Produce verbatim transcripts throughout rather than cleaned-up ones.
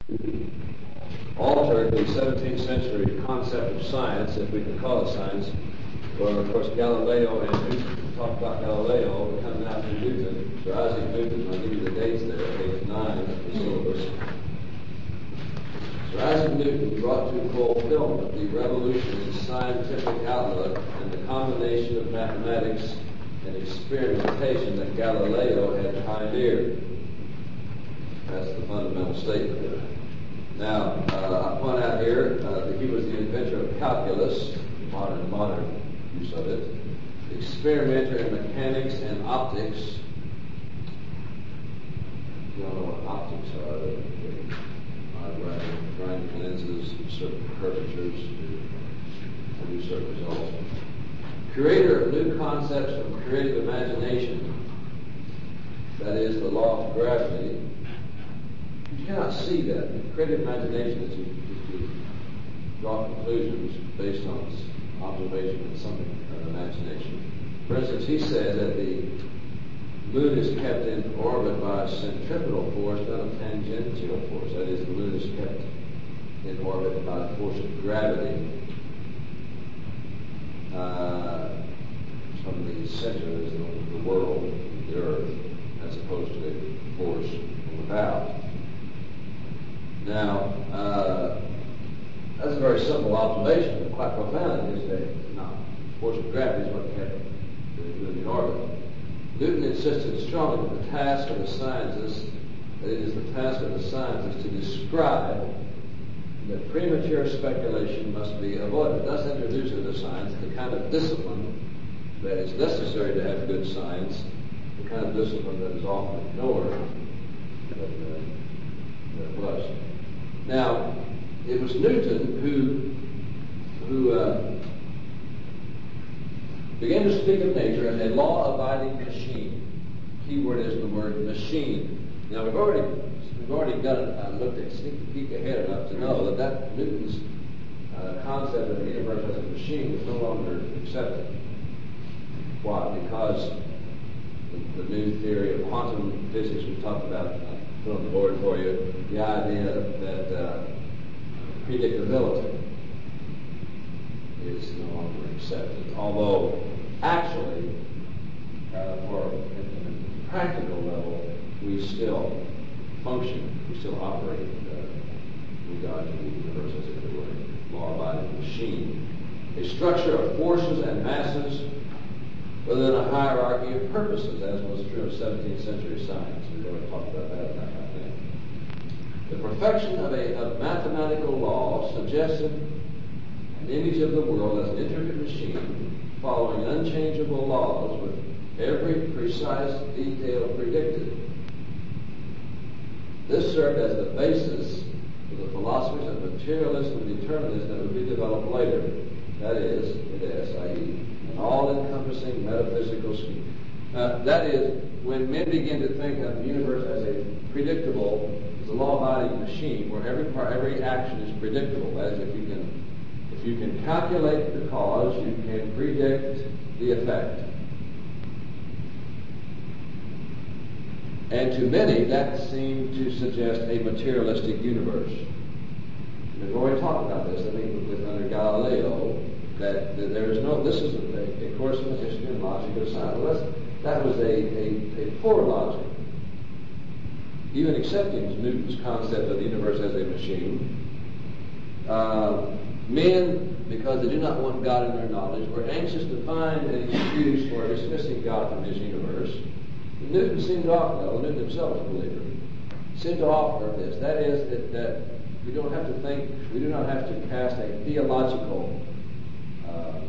altered the seventeenth century concept of science, if we can call it science. Well, of course, Galileo and Newton. Talk about Galileo, we're coming out from Newton, Sir Isaac Newton. I'll give you the dates there, page nine of the syllabus. Sir Isaac Newton brought to fulfillment the revolution in scientific outlook and the combination of mathematics and experimentation that Galileo had pioneered. That's the fundamental statement. Now, uh, I point out here uh, that he was the inventor of calculus, modern modern use of it, experimenter in mechanics and optics. You don't know what optics are. They're grinding lenses, certain curvatures to produce certain results. Creator of new concepts from creative imagination, that is the law of gravity. You cannot see that. Creative imagination is to, to draw conclusions based on observation and something of imagination. For instance, he said that the moon is kept in orbit by a centripetal force, not a tangential force. That is, the moon is kept in orbit by the force of gravity uh, from the center of the, the world, the earth, as opposed to a force from without. Now, uh, that's a very simple observation, but quite profound in his day. Now, the force of gravity is what kept the moon in orbit. Newton insisted strongly that the task of the scientists, that it is the task of the scientists to describe that premature speculation must be avoided. Thus introduced into science the kind of discipline that is necessary to have good science, the kind of discipline that is often ignored, but uh, that was. Now, it was Newton who, who uh, began to speak of nature as a law-abiding machine. Key word is the word machine. Now, we've already we've already done uh, looked at sneak a peek ahead enough to know that that Newton's uh, concept of the universe as a machine was no longer accepted. Why? Because the, the new theory of quantum physics we talked about, I put on the board for you, the idea that uh, predictability is no longer accepted. Although, actually, uh, for a practical level, we still function, we still operate uh, in God's universe as if it were a law-abiding machine. A structure of forces and masses within a hierarchy of purposes, as was true of seventeenth century science. We've already talked about that, I think. The perfection of a of mathematical law suggested an image of the world as an intricate machine following unchangeable laws with every precise detail predicted. This served as the basis for the philosophies of materialism and determinism that would be developed later. That is, that is, an all-encompassing metaphysical scheme. Uh, that is, when men begin to think of the universe as a predictable, as a law-abiding machine where every part, every action is predictable. That is, if you can, if you can calculate the cause, you can predict the effect. And to many, that seemed to suggest a materialistic universe. We've already talked about this, I think, with under Galileo, that, that there is no, this is a, a course in the history and logic of science. Well, that was a, a, a poor logic. Even accepting Newton's concept of the universe as a machine, uh, men, because they do not want God in their knowledge, were anxious to find an excuse for dismissing God from his universe. Newton seemed to offer, well, Newton himself was a believer, seemed to offer this. That is, that, that we don't have to think, we do not have to cast a theological uh,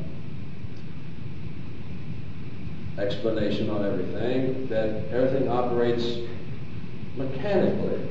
explanation on everything, that everything operates mechanically.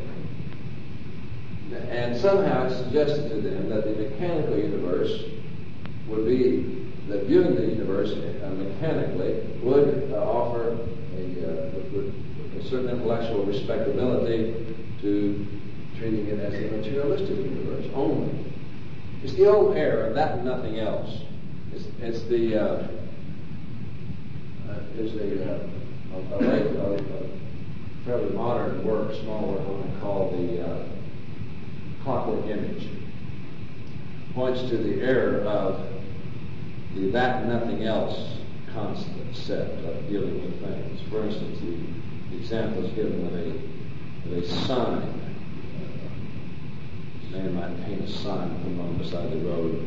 And somehow it suggested to them that the mechanical universe would be, that viewing the universe uh, mechanically would uh, offer a, uh, would, a certain intellectual respectability to treating it as a materialistic universe only. It's the old error, that and nothing else. It's, it's the, uh, uh, it's a, uh, a, a, late, a, a fairly modern work, small work, what I call the uh, clockwork image. Points to the error of the that nothing else concept of dealing with things. For instance, the example is given of a, of a sign. A man might paint a sign and put it on beside the road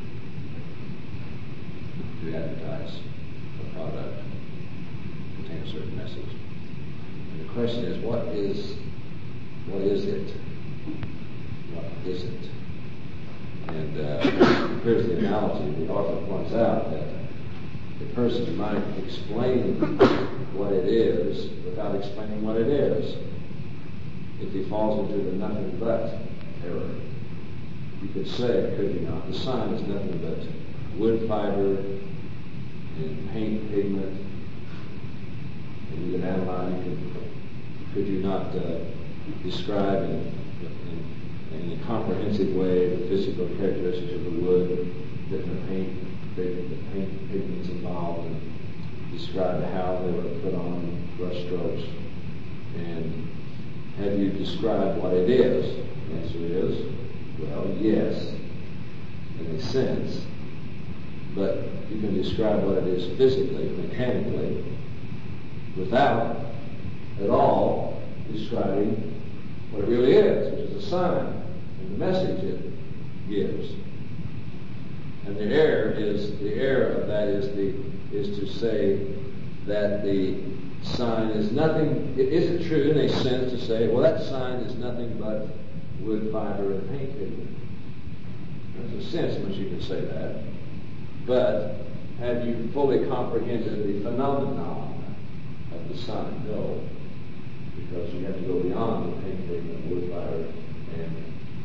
to advertise a product, contain a certain message. And the question is, what is what is it? What is it? And uh, here's the analogy. The author points out that the person might explain what it is without explaining what it is. If he falls into the nothing but error, you could say, could you not, the sign is nothing but wood fiber and paint pigment, and you could analyze, you could, could you not uh, describe in, in, in a comprehensive way the physical characteristics of the wood, different paint, the paint pigments involved, and describe how they were put on, brush strokes, and have you described what it is? The answer is, well, yes, in a sense, but you can describe what it is physically, mechanically, without at all describing what it really is, which is a sign and the message it gives. And the error is the error of that is the is to say that the sign is nothing. It isn't true in a sense to say, well, that sign is nothing but wood fiber and paint pigment. There's a sense in which you can say that. But have you fully comprehended the phenomenon of the sign? No. Because you have to go beyond the paint pigment, wood fiber, and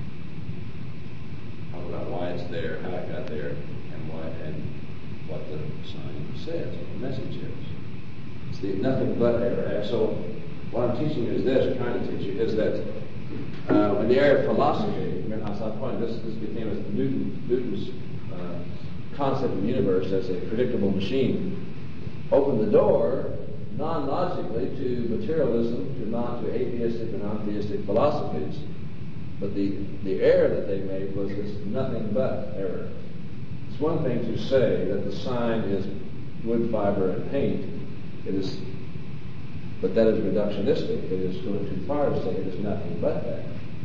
talk about why it's there, how it got there, and why and what the sign says, what the message is. It's the nothing but error. So what I'm teaching you is this, or trying to teach you, is that uh, when the area of philosophy, remember how I pointed, this, this became a Newton, Newton's uh, concept of the universe as a predictable machine, opened the door non-logically to materialism, to not to atheistic and non-theistic philosophies. But the, the error that they made was this nothing but error. It's one thing to say that the sign is wood fiber and paint. It is, but that is reductionistic. It is going too far to say it is nothing but that.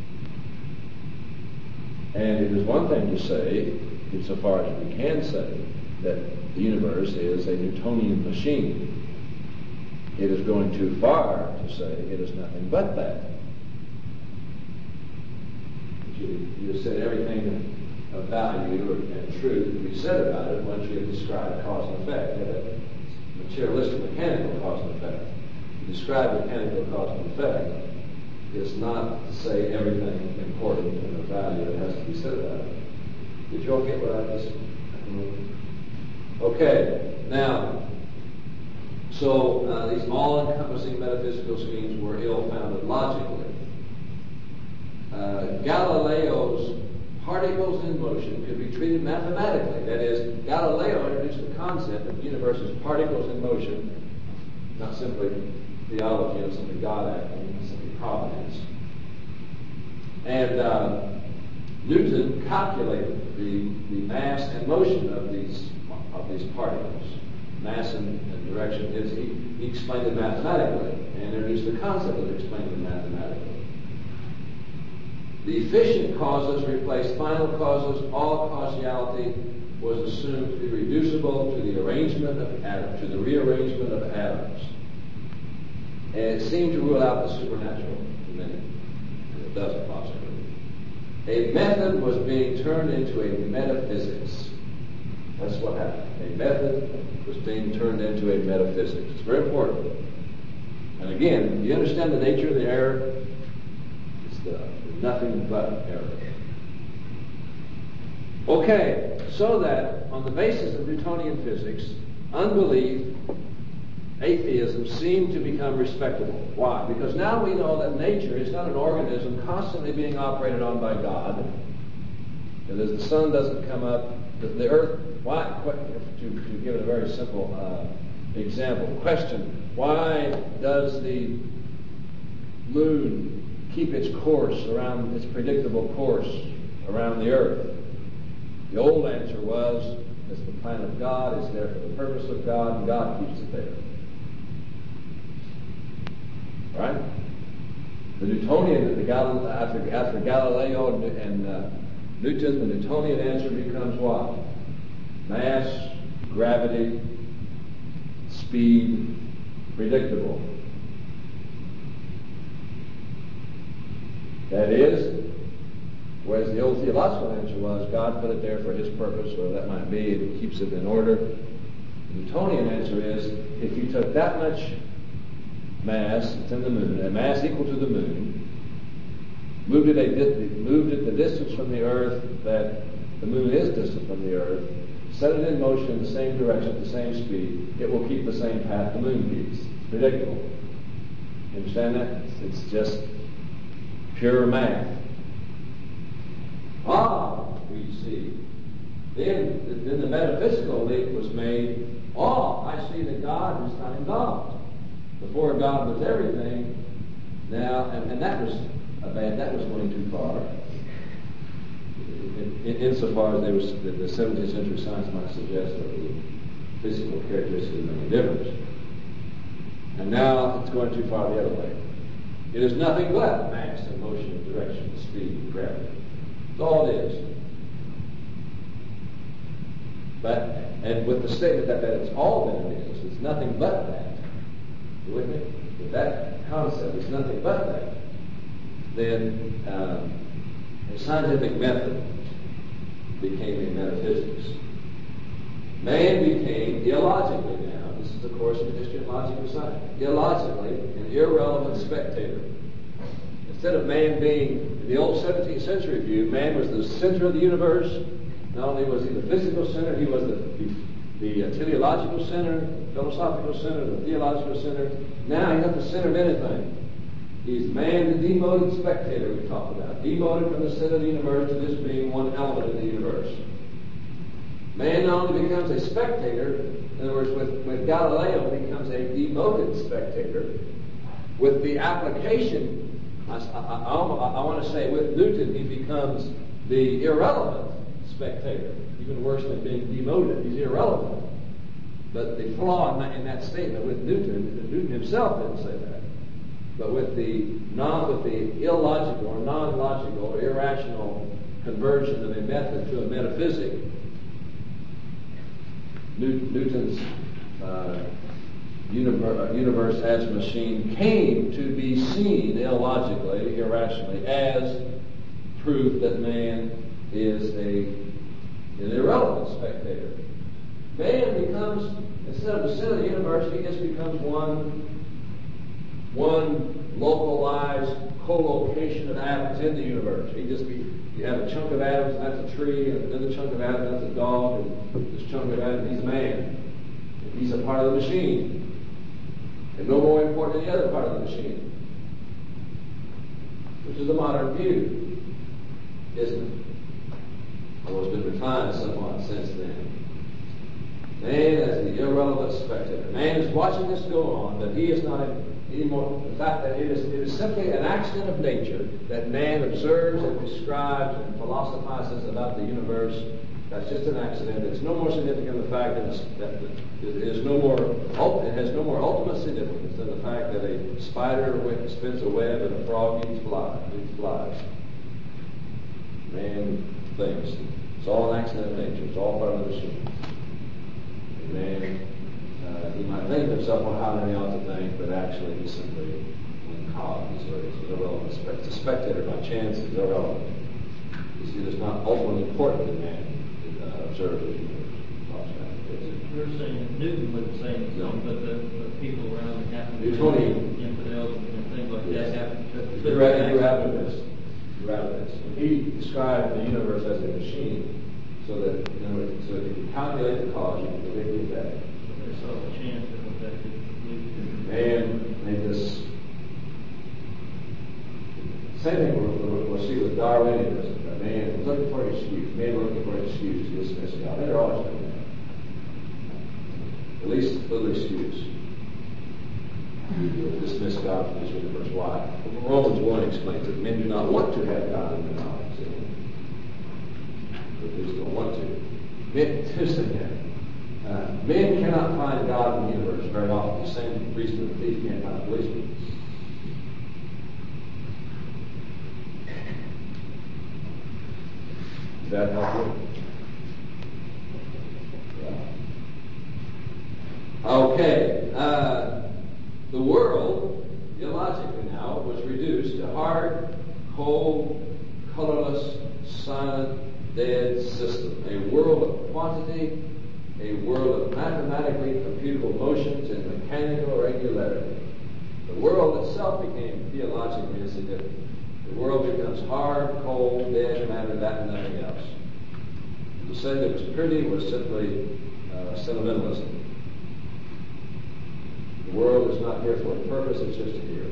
And it is one thing to say, insofar as we can say, that the universe is a Newtonian machine. It is going too far to say it is nothing but that. You, you said everything of value and truth can be said about it once you have described cause and effect. You have a materialistic mechanical cause and effect. To describe mechanical cause and effect is not to say everything important and of value that has to be said about it. Did you all get what I just... Okay, now, so uh, these all-encompassing metaphysical schemes were ill-founded logically. Uh, Galileo's particles in motion could be treated mathematically. That is, Galileo introduced the concept of the universe as particles in motion, not simply theology of simply God acting, not simply providence. And uh, Newton calculated the, the mass and motion of these of these particles. Mass and, and direction is he, he explained it mathematically and introduced the concept of explaining it mathematically. The efficient causes replaced final causes. All causality was assumed to be reducible to the arrangement of atoms, to the rearrangement of atoms. And it seemed to rule out the supernatural to many. And it doesn't possibly. A method was being turned into a metaphysics. That's what happened. A method was being turned into a metaphysics. It's very important. And again, do you understand the nature of the error? It's the nothing but error. Okay, so that on the basis of Newtonian physics, unbelief, atheism seem to become respectable. Why? Because now we know that nature is not an organism constantly being operated on by God. And as the sun doesn't come up, the, the earth, why, to, to give it a very simple uh, example, question, why does the moon keep its course around, its predictable course around the earth. The old answer was, it's the plan of God, it's there for the purpose of God, and God keeps it there. Right? The Newtonian, the Gal- after, after Galileo and, and uh, Newton, the Newtonian answer becomes what? Mass, gravity, speed, predictable. That is, whereas the old theological answer was God put it there for his purpose, or that might be, and he keeps it in order. The Newtonian answer is, if you took that much mass, it's in the moon, a mass equal to the moon, moved it, a, moved it the distance from the earth that the moon is distant from the earth, set it in motion in the same direction at the same speed, it will keep the same path the moon keeps. It's predictable. You understand that? It's, it's just pure math. Ah, we see. Then, then the metaphysical leap was made. Oh, I see that God is not involved. Before God was everything. Now, and, and that was a bad. That was going too far. In, in, insofar as there was the, the seventeenth century science might suggest that the physical characteristics make a difference. And now it's going too far the other way. It is nothing but mass and motion, direction, speed, and gravity. That's all it is. But, and with the statement that, that it's all that it is, it's nothing but that. You with me? With that concept, it's nothing but that. Then um, a scientific method became a metaphysics. Man became, illogically now, this is of course in the history of logical science, illogically an irrelevant spectator. Instead of man being, in the old seventeenth century view, man was the center of the universe. Not only was he the physical center, he was the, the, the uh, teleological center, philosophical center, the theological center. Now he's not the center of anything. He's man, the demoted spectator we talked about. Demoted from the center of the universe to just being one element in the universe. Man not only becomes a spectator, in other words, with, with Galileo, he becomes a demoted spectator. With the application, I, I, I, I want to say with Newton, he becomes the irrelevant spectator. Even worse than being demoted. He's irrelevant. But the flaw in that, in that statement with Newton, Newton himself didn't say that. But with the non, with the illogical or non-logical or irrational conversion of a method to a metaphysic, Newton's uh, universe, universe as machine came to be seen illogically, irrationally, as proof that man is a an irrelevant spectator. Man becomes, instead of the center of the universe, he just becomes one, one localized co-location of atoms in the universe. He just be, you have a chunk of atoms, and that's a tree, and another chunk of atoms, that's a dog, and this chunk of atoms, he's a man. And he's a part of the machine. And no more important than the other part of the machine. Which is the modern view, isn't it? Although it's been refined somewhat since then. Man as the irrelevant spectator. Man is watching this go on, but he is not anymore. The fact that it is, it is simply an accident of nature that man observes and describes and philosophizes about the universe. That's just an accident. It's no more significant than the fact that, it's, that it is no more. It has no more ultimate significance than the fact that a spider spins a web and a frog eats flies. Eats flies. Man thinks. It's all an accident of nature. It's all part of the machine. And man, uh, he might think of himself on how many ought to think, but actually he's simply one cog. He's, he's irrelevant. It's a spectator by chance. He's irrelevant. You see, it's not ultimately important that man uh, observe the universe. You're saying that Newton wasn't saying something, but the, the people around him happen to be infidels and things like yes. that happen to. You're right. You're out of this. You're out of this. He described the universe as a machine, so that you know, so if you can calculate the cause, you can predict the effect. There's so a chance of that could lead to. Man made this. Same thing we'll, we'll see with Darwinianism. Man was looking for an excuse. Men were looking for an excuse to dismiss God. They're always doing that. At least a little excuse. you will dismiss God from this universe. Why? Romans one explains that men do not want to have God in their knowledge. But they still want to. Men, just again, uh, men cannot find God in the universe very often. The same reason that thieves can't find a policeman. Does that help you? Yeah. Okay. Uh, the world, theologically now, was reduced to hard, cold, colorless, silent, dead system. A world of quantity, a world of mathematically computable motions and mechanical regularity. The world itself became theologically insignificant. The world becomes hard, cold, dead matter, that and nothing else. To say that it was pretty was simply uh, sentimentalism. The world is not here for a purpose, it's just here.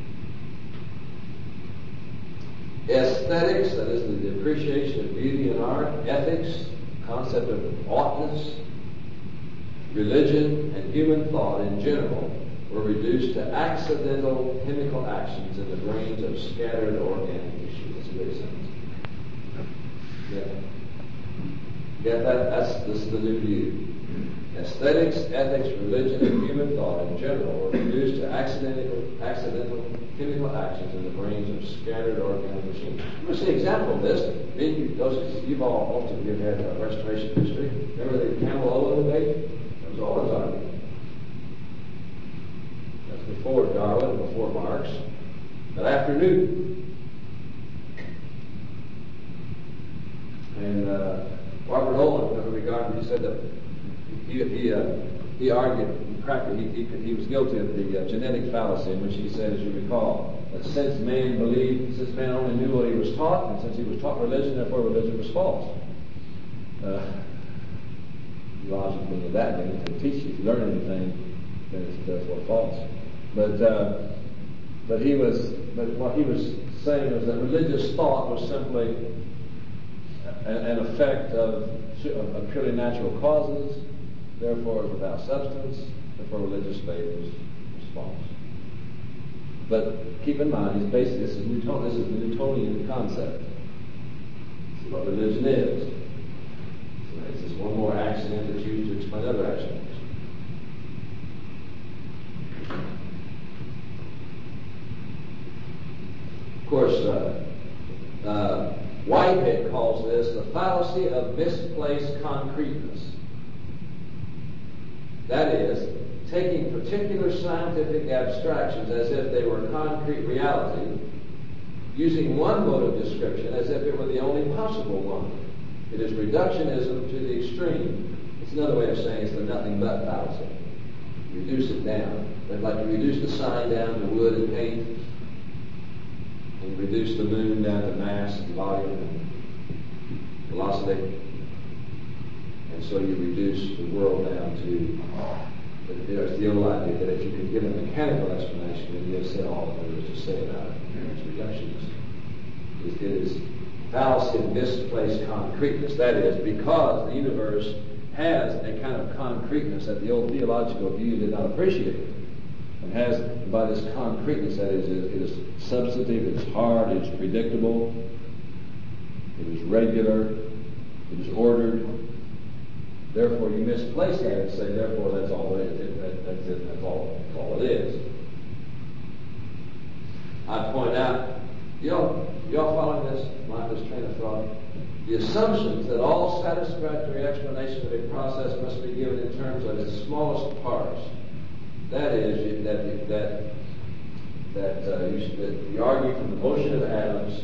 Aesthetics, that is the appreciation of beauty and art, ethics, concept of oughtness, religion, and human thought in general were reduced to accidental chemical actions in the brains of scattered organic tissue. That's a great sentence. Yeah. Get that? That's this is the new view. Aesthetics, ethics, religion, and human thought in general were reduced to accidental, accidental chemical actions in the brains of scattered organic machines. You want to see an example of this? Maybe you, those you've all, most of you have had uh, restoration history. Remember the Camelot debate? That was all argument. That's before Darwin and before Marx, but after Newton. And uh, Robert Owen, whoever regarded, he said that he he, uh, he argued practically he, he, he was guilty of the uh, genetic fallacy, in which he said, as you recall, that since man believed, since man only knew what he was taught, and since he was taught religion, therefore religion was false. Uh, logically, with that, they didn't teach you. If you learn anything, then it's therefore false. But uh, but he was, but what he was saying was that religious thought was simply an, an effect of, of purely natural causes, therefore without substance, therefore religious faith was, was false. But keep in mind, he's basically, this is Newton, this is the Newtonian concept. This is what religion is. So it's just one more accident that's used to explain other accidents. Of course, uh, uh, Whitehead calls this the fallacy of misplaced concreteness. That is, taking particular scientific abstractions as if they were concrete reality, using one mode of description as if it were the only possible one. It is reductionism to the extreme. It's another way of saying it's the nothing but fallacy. Reduce it down. They'd like to reduce the sign down to wood and paint, and reduce the moon down to mass and volume and velocity. And so you reduce the world down to, there's the old idea that if you can give a mechanical explanation, then you've said all that there is to say about it. It's reductionist. It is fallacy of misplaced concreteness. That is, because the universe has a kind of concreteness that the old theological view did not appreciate. And has, by this concreteness, that is, it is substantive, it is hard, it is predictable, it is regular, it is ordered. Therefore, you misplace that and say, therefore, that's all it is. It, that, that's it. That's all, that's all it is. I point out, you know, y'all following this, my this train of thought? The assumptions that all satisfactory explanation of a process must be given in terms of its smallest parts. That is, that that that, uh, you, that you argue from the motion of atoms,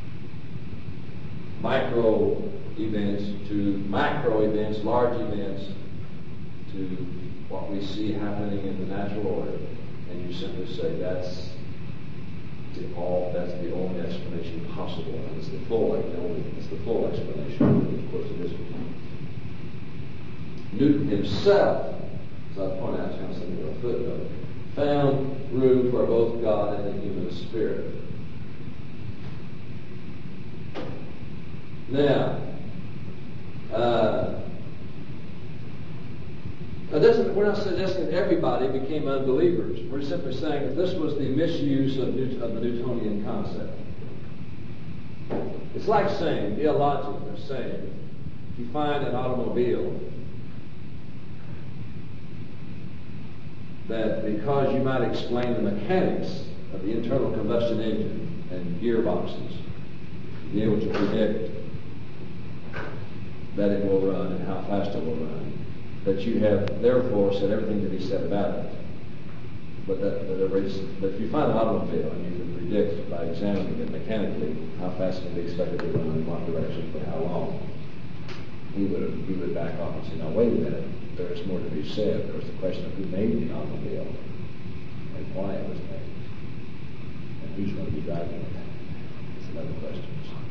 micro events to macro events, large events, to what we see happening in the natural order, and you simply say that's the all that's the only explanation possible, and it's the full like the only it's the full explanation. Of course, it is. Newton himself, as I point out, kind of something in a footnote, found room for both God and the human spirit. Now. Uh, Now, doesn't, we're not suggesting that everybody became unbelievers. We're simply saying that this was the misuse of, Newt- of the Newtonian concept. It's like saying, illogic, they're saying, if you find an automobile that because you might explain the mechanics of the internal combustion engine and gearboxes, be able to predict that it will run and how fast it will run, that you have therefore said everything to be said about it. But that, that but if you find an automobile and you can predict by examining it mechanically how fast it can be expected to run in what direction for how long, he would he would back off and say, "Now wait a minute, there is more to be said. There was the question of who made the automobile and why it was made, and who's going to be driving it. That's another question."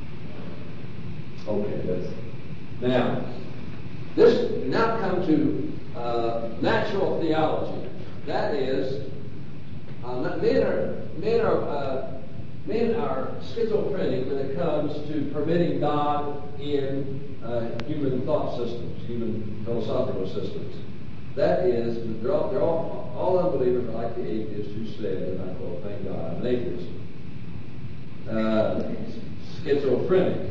Okay, that's now. This now come to uh, natural theology. That is, uh, men are men are uh, men are schizophrenic when it comes to permitting God in uh, human thought systems, human philosophical systems. That is, they're all, they're all, all unbelievers are like the atheist who said, and I quote, "Thank God, I'm an atheist." Uh, schizophrenic.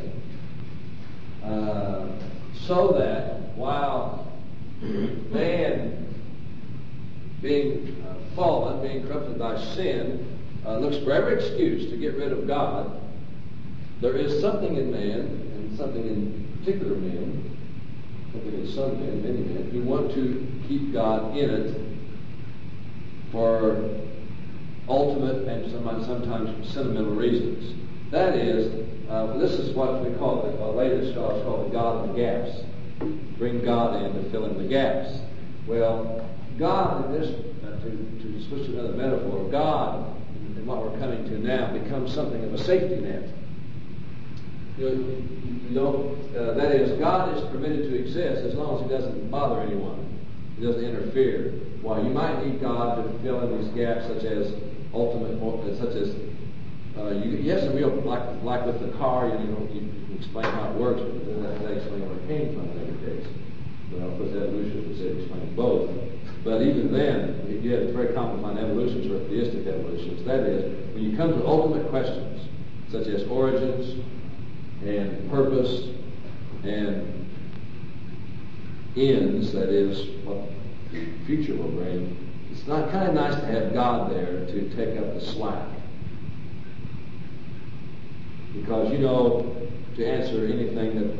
Uh, so that while man, being uh, fallen, being corrupted by sin, uh, looks for every excuse to get rid of God, there is something in man, and something in particular men, something in some men, many men, who want to keep God in it for ultimate and sometimes sentimental reasons. That is, uh, this is what we call, the uh, later scholars call the God of the gaps. Bring God in to fill in the gaps. Well, God, in this, uh, to, to switch to another metaphor, God, in what we're coming to now, becomes something of a safety net. You know, you don't, uh, that is, God is permitted to exist as long as He doesn't bother anyone. He doesn't interfere. While you might need God to fill in these gaps, such as ultimate, such as Uh, you, you have some real, like, like with the car, you know, you can explain how it works, but then that, that explains where it came from in every case. But of course, evolution is explaining both. But even then, you have very common to find evolutions or theistic evolutions. That is, when you come to ultimate questions, such as origins and purpose and ends, that is, what the future will bring, it's not kind of nice to have God there to take up the slack. Because, you know, to answer anything that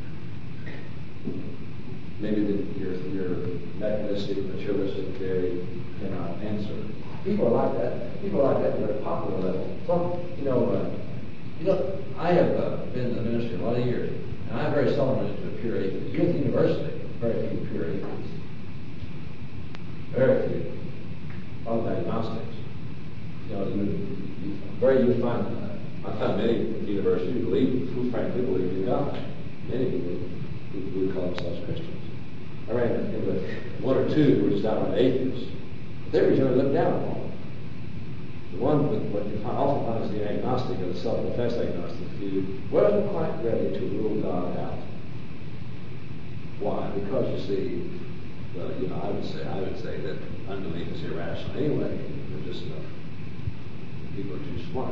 maybe the, your, your mechanistic, materialistic theory cannot answer. People are like that. People are like that at a very popular level. Some, you know, uh, you know, I have uh, been in the ministry a lot of years, and I very seldom run into a pure atheist. You're at the university, very few pure atheists. Very few. All agnostics. You know, you, you, very you find uh, I found many at the university who believe, who frankly believe in God. Many people who, who call themselves Christians. I ran into one or two who were just outright atheists. They were generally looked down upon. The one with what you find, often find as the agnostic or the self-professed agnostic who wasn't quite ready to rule God out. Why? Because you see, well, you know, I would say I would say that unbelief is irrational anyway. They're just uh, people are too smart.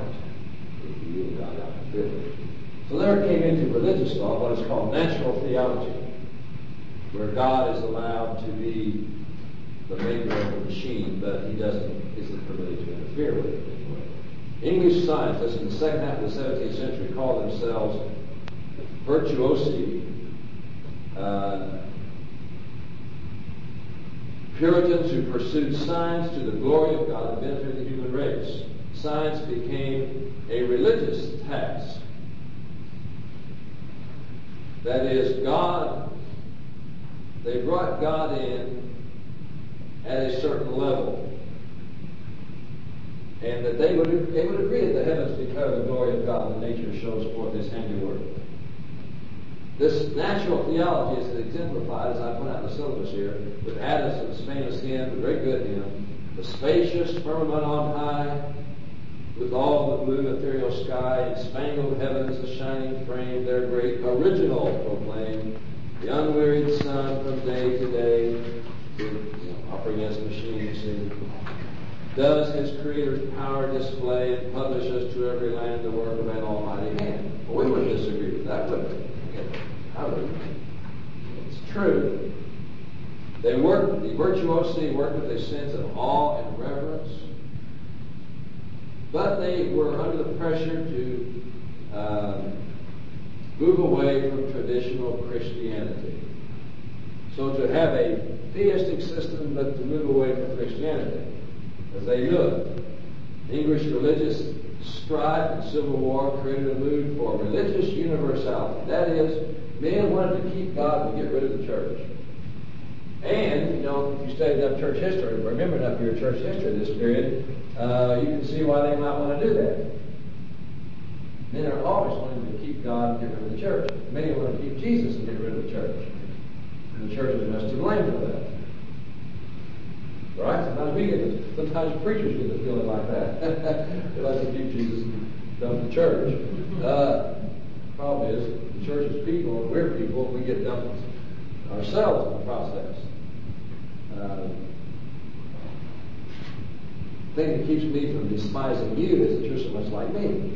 So there it came into religious thought, what is called natural theology, where God is allowed to be the maker of the machine, but He doesn't isn't permitted to interfere with it anyway. English scientists in the second half of the seventeenth century called themselves virtuosi, uh, Puritans who pursued science to the glory of God and benefit of the human race. Science became a religious task. That is, God, they brought God in at a certain level. And that they would they would agree that the heavens declare the glory of God and nature shows forth His handiwork. This natural theology is exemplified, as I point out in the syllabus here, with Addison's famous hymn, the very good hymn, "The spacious firmament on high, with all the blue ethereal sky, and spangled heavens, the shining frame, their great original proclaim, the unwearied sun from day to day, with does his Creator's power display and publish us to every land the work of an almighty hand? Well, we wouldn't disagree with that, would we? How would we? It's true. They work, the virtuosi worked with a sense of awe and reverence, but they were under the pressure to um, move away from traditional Christianity. So to have a theistic system, but to move away from Christianity, as they knew it. English religious strife and civil war created a mood for religious universality. That is, men wanted to keep God and get rid of the church. And, you know, if you studied enough church history, remember enough of your church history in this period, uh, you can see why they might want to do that. Men are always wanting to keep God and get rid of the church. Many want to keep Jesus and get rid of the church. And the church is much to blame for that. Right? Sometimes we get, sometimes preachers get the feeling like that. They like to keep Jesus and dump the church. Uh, problem is, the church is people and we're people, and we get dumped ourselves in the process. Uh, the thing that keeps me from despising you is that you're so much like me.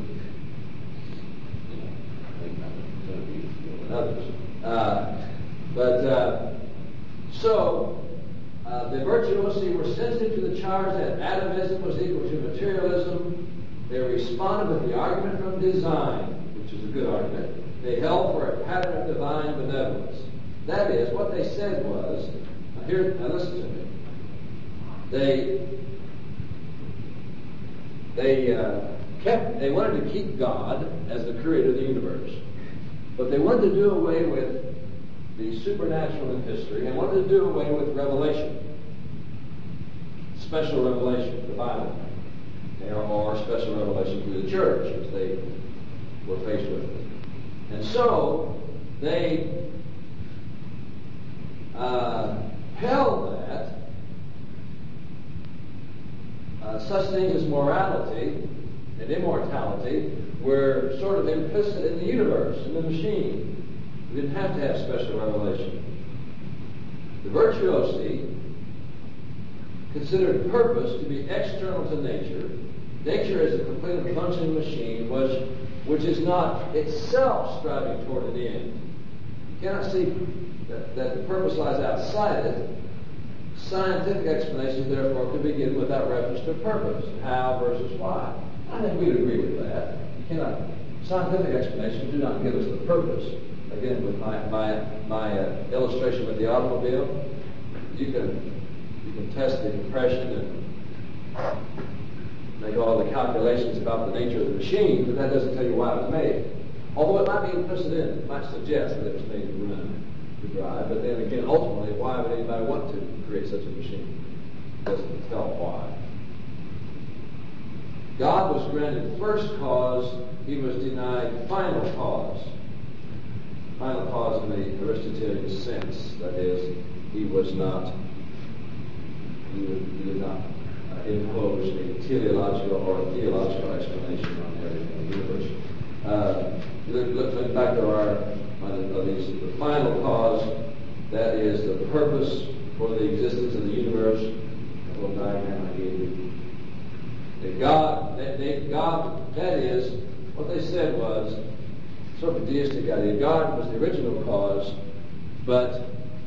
Others. Uh, but uh, so uh, the virtuosi were sensitive to the charge that atomism was equal to materialism. They responded with the argument from design, which is a good argument. They held for a pattern of divine benevolence. That is, what they said was, now here, now listen to me. They they uh, kept. They wanted to keep God as the creator of the universe. But they wanted to do away with the supernatural in history and wanted to do away with revelation, special revelation, the Bible, or special revelation through the church, as they were faced with. And so they uh, held that uh, such things as morality and immortality were sort of implicit in the universe, in the machine. We didn't have to have special revelation. The virtuosi considered purpose to be external to nature. Nature is a completely functioning machine which, which is not itself striving toward an end. You cannot see that, that the purpose lies outside it. Scientific explanations, therefore, could be given without reference to purpose, how versus why. I think we would agree with that. You cannot, scientific explanations do not give us the purpose. Again, with my my my uh, illustration with the automobile, you can you can test the compression and make all the calculations about the nature of the machine, but that doesn't tell you why it was made. Although it might be implicit in it, it might suggest that it was made to run, to drive. But then again, ultimately, why would anybody want to create such a machine? It doesn't tell why. God was granted first cause, he was denied final cause. Final cause in the Aristotelian sense, that is, he was not, he, would, he did not uh, impose a teleological or a theological explanation on everything in the universe. Uh, looking back to our, uh, these, the final cause, that is the purpose for the existence of the universe, the little diagram I gave you. That God, that they, God, that is, what they said was, sort of a deistic idea. God was the original cause, but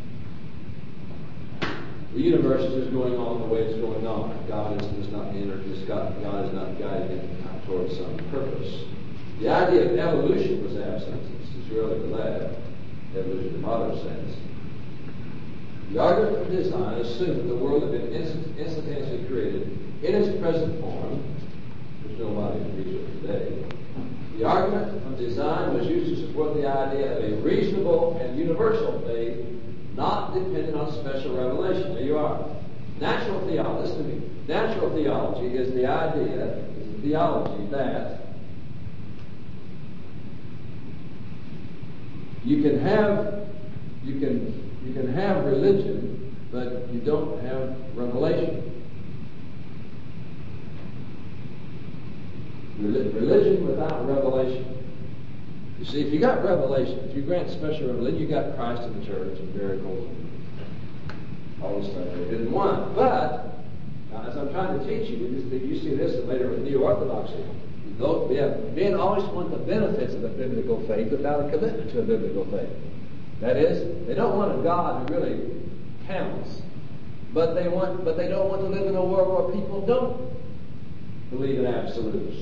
the universe is just going on the way it's going on. God is, is not the God, God is not guiding it towards some purpose. The idea of evolution was absent. It's really for that. Evolution in the modern sense. The argument of design assumed that the world had been instant, instantaneously created in its present form, which nobody agrees with today. The argument of design was used to support the idea of a reasonable and universal faith, not dependent on special revelation. There you are. Natural theology, listen to me. Natural theology is the idea, is the theology that you can have, you can, you can have religion, but you don't have revelation. Religion without revelation. You see, if you got revelation, if you grant special revelation, you got Christ in the church and miracles and all this stuff they didn't want. But Now, as I'm trying to teach you, you see this later with New Orthodoxy. Though, yeah, men always want the benefits of a biblical faith without a commitment to a biblical faith. That is, they don't want a God who really counts, but they want, but they don't want to live in a world where people don't believe in absolutes.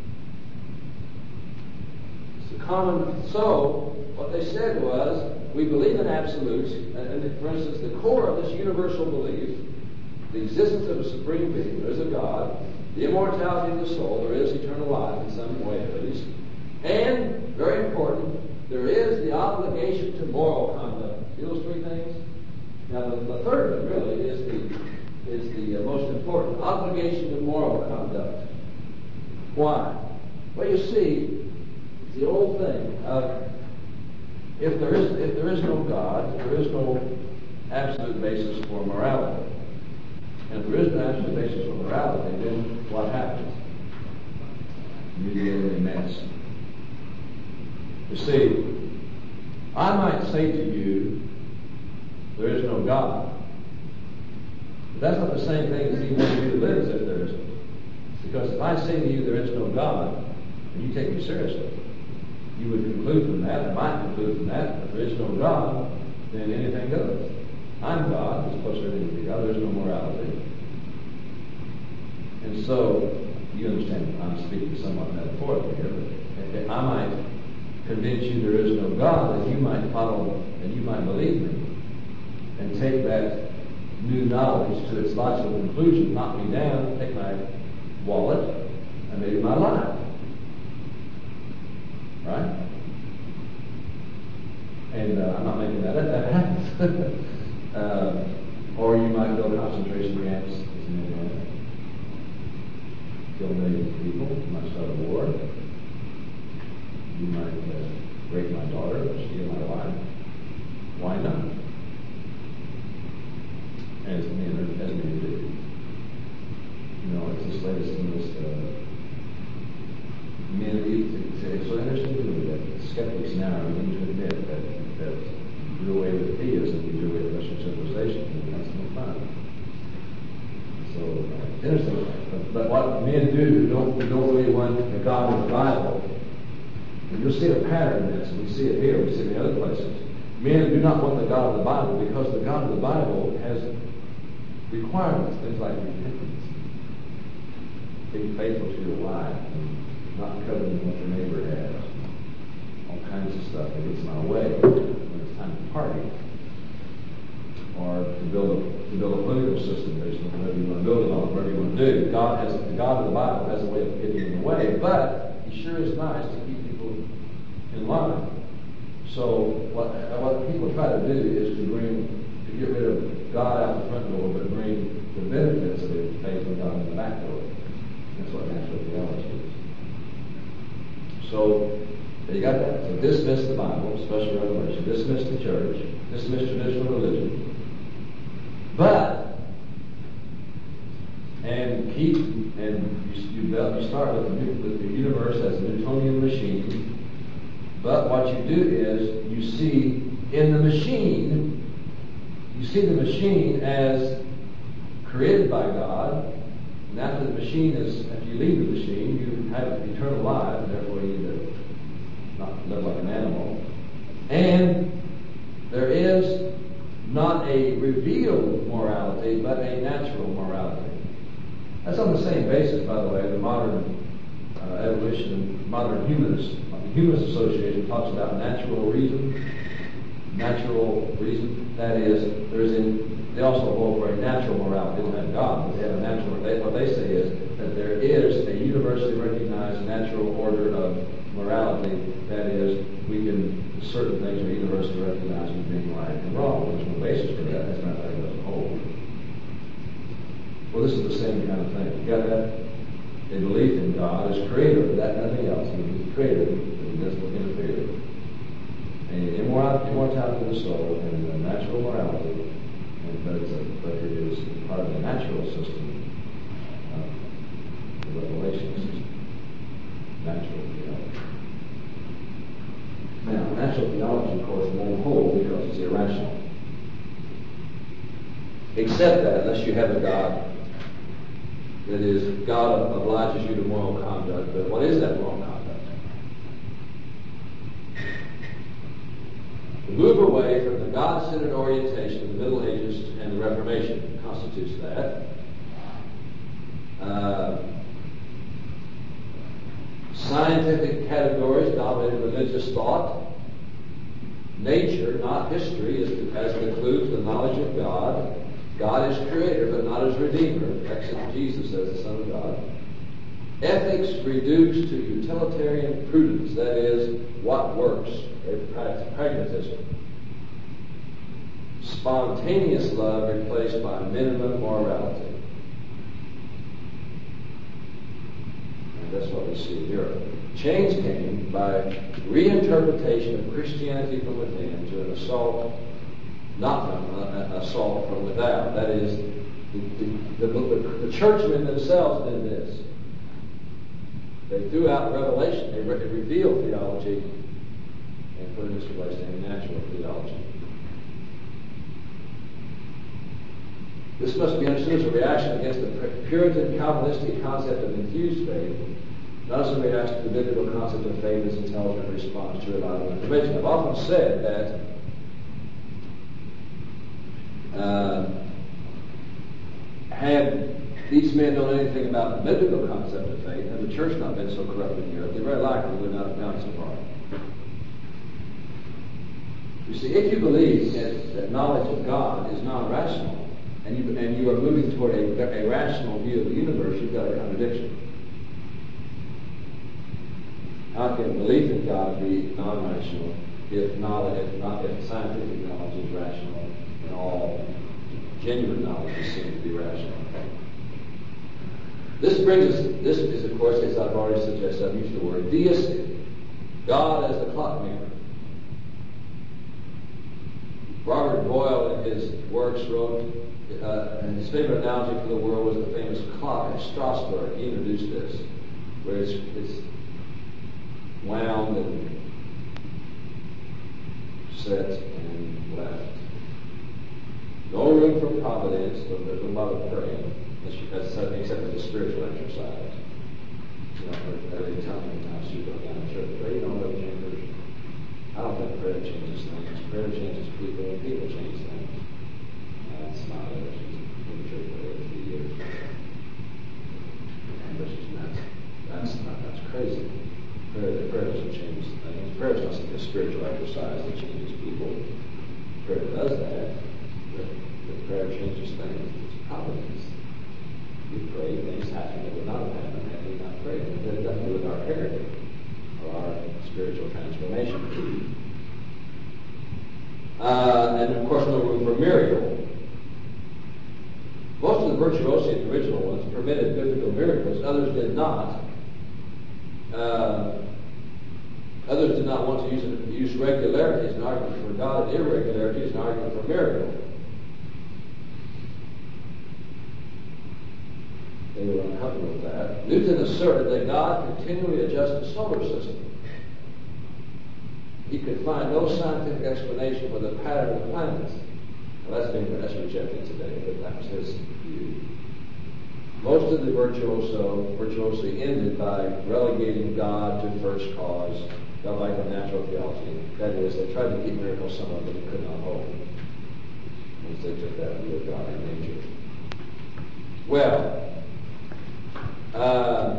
It's a common. So what they said was, we believe in absolutes, and for instance, the core of this universal belief, the existence of a supreme being, there is a God, the immortality of the soul, there is eternal life in some way at least, and, very important, there is the obligation to moral conduct. See those three things? Now, the, the third one really is the, is the uh, most important, obligation to moral conduct. Why? Well, you see, it's the old thing. Uh, if there is if there is no God, there is no absolute basis for morality. And if there is no absolute basis for morality, then what happens? You get in a mess. You see, I might say to you, there is no God. But that's not the same thing as even if you live as if there isn't. Because if I say to you there is no God, and you take me seriously, you would conclude from that, and might conclude from that, if there is no God, then anything goes. I'm God, as opposed to everything to be God, there's no morality. And so, you understand, I'm speaking somewhat metaphorically here, but if I might convince you there is no God, then you might follow, and you might believe me, and take that new knowledge to its logical conclusion, knock me down, take my wallet, and maybe my life. Right? And uh, I'm not making that up, that happens. uh, or you might build concentration camps, as an example. Kill millions of people, you might start a war. You might uh, rape my daughter or steal my wife. Why not? As men, as men do. You know, it's this latest in this. Uh, Men, it's so interesting to me that skeptics now are willing to admit that, that you do away with theism, you do away with Western civilization, and that's no fun. So, uh, interesting. But, but what men do who don't, who don't really want the God of the Bible, and you'll see a pattern in this, and we see it here, we see it in other places. Men do not want the God of the Bible because the God of the Bible has requirements, things like repentance, being faithful to your wife, not coveting what your neighbor has, all kinds of stuff that gets in our way when it's time to party, or to build a to build a political system based on whatever you want to build it on, whatever you want to do. God has the God of the Bible has a way of getting in the way, but He sure is nice to keep people in line. So what what people try to do is to bring to get rid of God out the front door, but bring the benefits of it, faith in God in the back door. That's what natural theology is. So, you got that. So dismiss the Bible, special revelation. Dismiss the church. Dismiss traditional religion. But, and keep, and you, you, you start with the, with the universe as a Newtonian machine. But what you do is, you see in the machine, you see the machine as created by God. And after the machine is, after you leave the machine, you have eternal life, and therefore you live, not live like an animal. And there is not a revealed morality, but a natural morality. That's on the same basis, by the way, the modern uh, evolution, modern humanists, the Humanist Association talks about natural reason. Natural reason, that is, there is in they also hold for a natural morality. They don't have God, but they have a natural. They, what they say is that there is a universally recognized natural order of morality. That is, we can certain things are universally recognized as being right and wrong. There's no basis for that. That's not how it doesn't hold. Well, this is the same kind of thing. You got that? They believe in God as creator, that nothing else. He's the creator, but He doesn't interfere. And immortality of the soul and the natural morality. But, it's a, but it is part of the natural system, uh, the revelation system, natural theology. Now, natural theology, of course, won't hold because it's irrational. Except that, unless you have a God That is, God obliges you to moral conduct, but what is that moral conduct? The move away from the God-centered orientation of the Middle Ages and the Reformation constitutes that. Uh, scientific categories dominated religious thought. Nature, not history, is as the clue to the knowledge of God. God is creator, but not as redeemer, except Jesus as the Son of God. Ethics reduced to utilitarian prudence, that is, what works, pragmatism. Spontaneous love replaced by minimum morality. And that's what we see in Europe. Change came by reinterpretation of Christianity from within to an assault, not from an assault from without. That is, the, the, the, the churchmen themselves did this. They threw out revelation. They re- revealed theology and put it in its place in natural theology. This must be understood as a reaction against the Puritan Calvinistic concept of infused faith, not as a reaction to the biblical concept of faith as intelligent response to reliable information. I've often said that uh, had these men known anything about the biblical concept of faith, had the church not been so corrupt in Europe, they very likely would not have gone so far. You see, if you believe that, that knowledge of God is non-rational, and you, and you are moving toward a, a rational view of the universe, you've got a contradiction. How can belief in God be non-rational if knowledge, if, not, if scientific knowledge is rational and all genuine knowledge is seen to be rational? This brings us, this is of course, as I've already suggested, I've used the word deistic. God as the clockmaker. Robert Boyle in his works wrote, uh, and his favorite analogy for the world was the famous clock at Strasbourg. He introduced this, where it's, it's wound and set and left. No room for providence, but there's a lot of praying, except as a spiritual exercise. You know, they tell me how you go down to church, pray, you don't know chambers. I don't think prayer changes things. Prayer changes people, and people change things. That's not it. I've been in church for eighty years. And that's, that's, not, that's crazy. Prayer, prayer doesn't change things. Prayer is not like a spiritual exercise that changes people. Prayer does that, but, but prayer changes things. It's providence. We pray, things happen that would not have happened had we not prayed. It has nothing to do with our character or our spiritual transformation. Uh, and of course, no room for miracle. Most of the virtuosi, the original ones, permitted biblical miracles. Others did not. Uh, others did not want to use, it, use regularity as an argument for God, and irregularity as an argument for miracle. They were uncomfortable with that. Newton asserted that God continually adjusts the solar system. He could find no scientific explanation for the pattern of planets. Well, that's being that's rejected today, but that was his view. Most of the virtuoso virtuosi ended by relegating God to first cause, not like a natural theology. That is, they tried to keep miracles, some of them could not hold. Once they took that view of God in nature. Well, uh,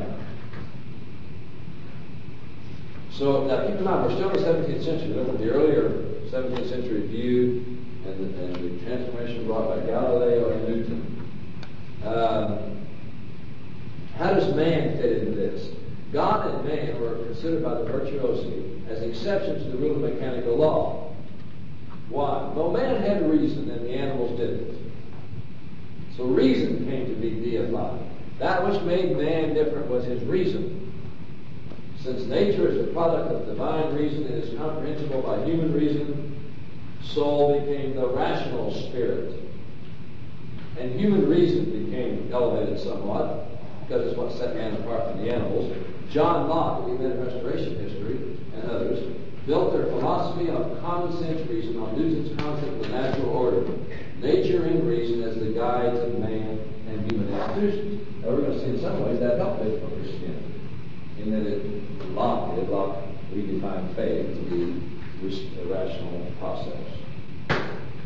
so now keep in mind, we're still in the seventeenth century. Look at the earlier seventeenth century view and the, and the transformation brought by Galileo and Newton. Uh, how does man fit into this? God and man were considered by the virtuosi as exceptions to the rule of mechanical law. Why? Well, man had reason and the animals didn't. So reason came to be deified. That which made man different was his reason. Since nature is a product of divine reason and is comprehensible by human reason, soul became the rational spirit. And human reason became elevated somewhat, because it's what set man apart from the animals. John Locke, who we met in Restoration history, and others, built their philosophy on common sense reason, on Newton's concept of the natural order. Nature and reason as the guides of man and human institutions. But we're going to see in some ways that helped biblical Christianity, in that it Locke, it Locke redefined faith to be a rational process.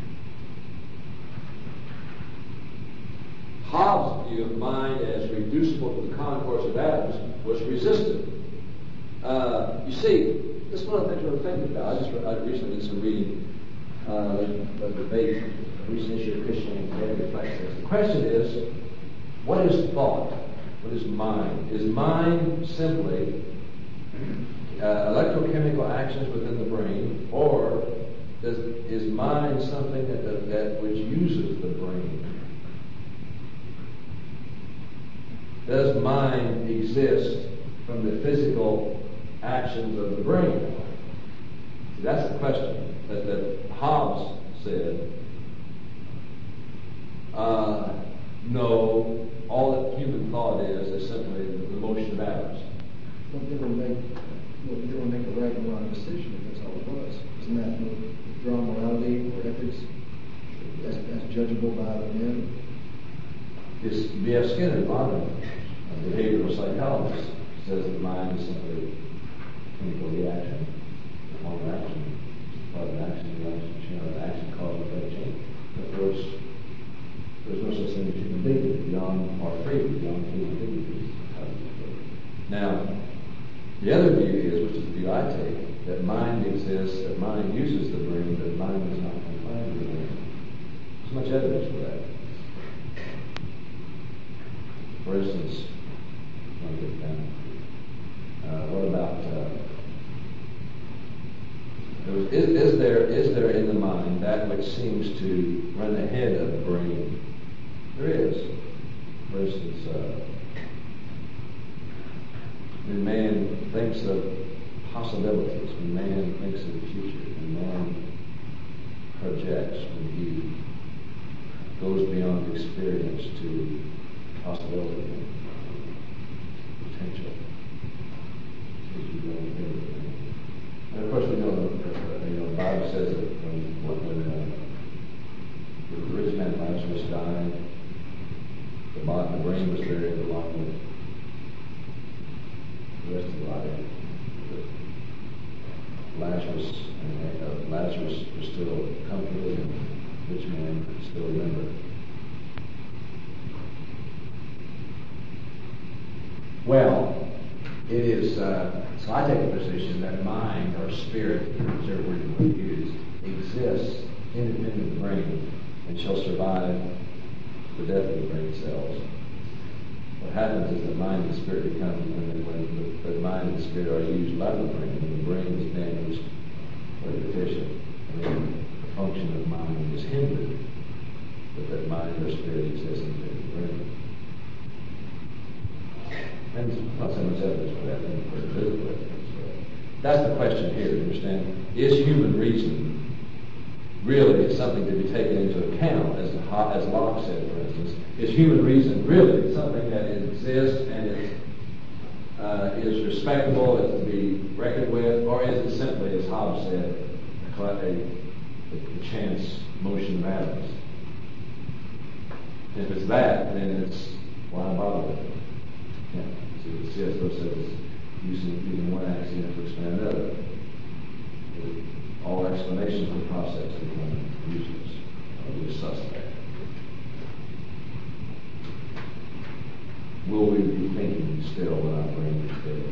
Hobbes' view of mind as reducible to the concourse of atoms was resisted. Uh, you see, this is one of the things we're thinking about. I just I recently did some reading uh, the debate, a recent issue of Christian Academy Reflections. The question is, what is thought? What is mind? Is mind simply uh, electrochemical actions within the brain, or does, is mind something that, that, that which uses the brain? Does mind exist from the physical actions of the brain? See, that's the question that, that Hobbes said. Uh, no, all that human thought is is simply the motion of atoms. Well, they will make, well, they will make a right and wrong decision if that's all it was. Isn't that withdrawn morality or ethics as, as judgeable by the men? This B F Skinner, modern a behavioral psychologist, says that mind is simply chemical reaction, form of action, part of action, reaction, chain of action, cause and effect chain. Of course, there's no such thing as human dignity beyond our freedom, beyond human dignity. Now, the other view is, which is the view I take, that mind exists, that mind uses the brain, but mind is not confined to the brain. There's much evidence for that. For instance, I'll get down. Uh, what about uh, is, is there is there in the mind that which seems to run ahead of the brain? There is. For instance, uh, when man thinks of possibilities, when man thinks of the future, when man projects, when he goes beyond experience to possibility and potential. And of course, we know that you know, the Bible says that when, when uh, the rich man Lazarus died, the body, the brain was buried along with the rest of the body. Lazarus, and, uh, Lazarus was still comforted, and the rich man could still remember. Well, it is, uh, so I take a position that mind or spirit, whichever word you want to use, exists independent of the brain and shall survive the death of the brain cells. What happens is that mind and spirit become, when, when the, the mind and spirit are used by the brain, when the brain is damaged or deficient, and then the function of mind is hindered, but that mind or spirit exists independent of the brain. And there's not so much evidence for that in the physical evidence. That's the question here, you understand? Is human reason really something to be taken into account, as, as Locke said, for instance? Is human reason really something that exists and is, uh, is respectable, is to be reckoned with, or is it simply, as Hobbes said, a, a, a chance motion of atoms? If it's that, then it's, why bother with it? Yeah. So C S Lewis says using, using one axiom to explain another. All explanations of the process become useless or be suspect. Will we be thinking still when our brain is dead?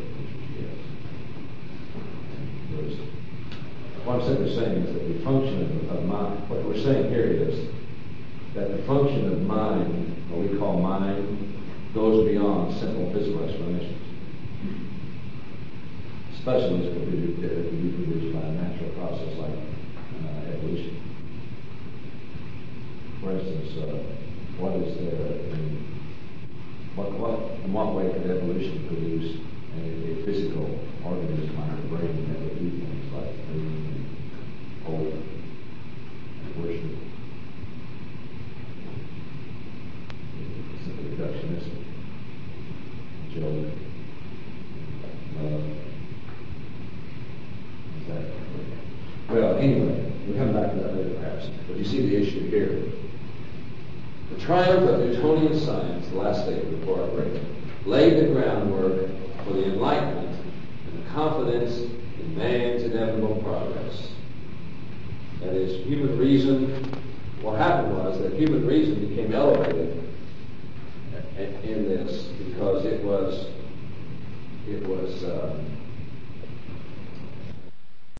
Which is yes. What I'm simply saying is that the function of, of mind, what we're saying here is that the function of mind, what we call mind, goes beyond simple physical explanations. Especially as it can be, it can be produced by a natural process like uh, evolution. For instance, uh, what is there in what, what, in what way could evolution produce a, a physical organism like the brain that would do things like breathe and hold and worship? Simply reductionistic. Joke, love. Exactly. Well, anyway, we'll come back to that later perhaps. But you see the issue here. The triumph of Newtonian science, the last statement before I break, laid the groundwork for the enlightenment and the confidence in man's inevitable progress. That is, human reason, what happened was that human reason became elevated in this because it was, it was uh,